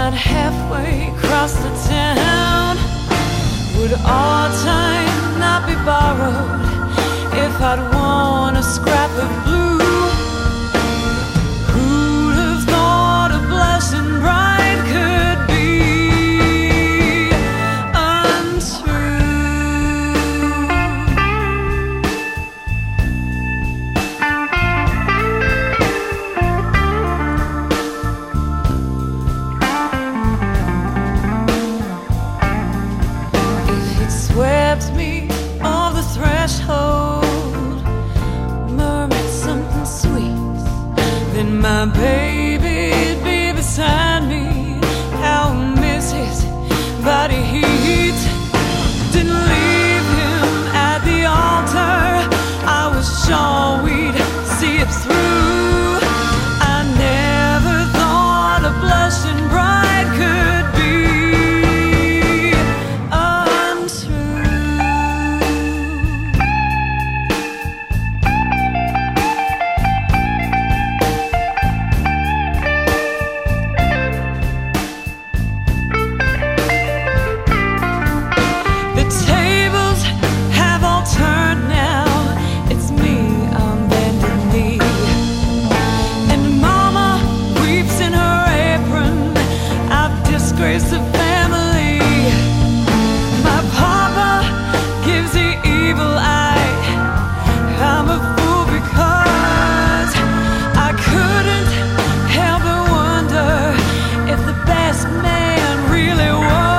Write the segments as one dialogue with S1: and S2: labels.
S1: not halfway across the town? Would our time not be borrowed if I'd won a scrap of blue? Who'd have thought a blushing bride could be swept me off the threshold, murmured something sweet, then my baby'd be beside me. How I miss his body heat. Didn't leave him at the altar, I was sure we'd see it through. I never thought a blushing bride could be the family. My papa gives the evil eye. I'm a fool because I couldn't help but wonder if the best man really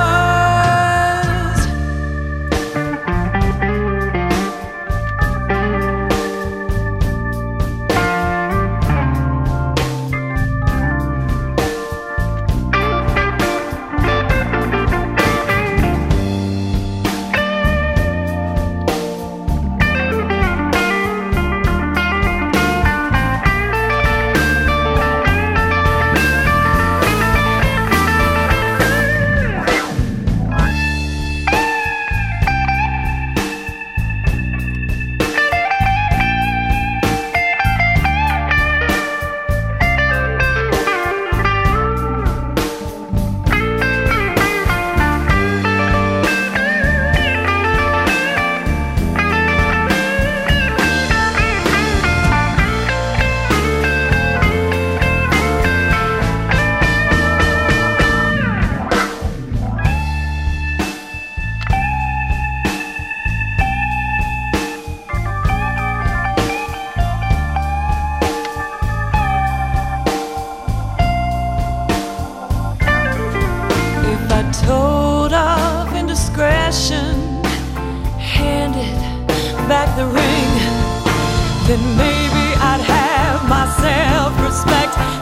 S1: told of indiscretion, handed back the ring, then maybe I'd have my self-respect.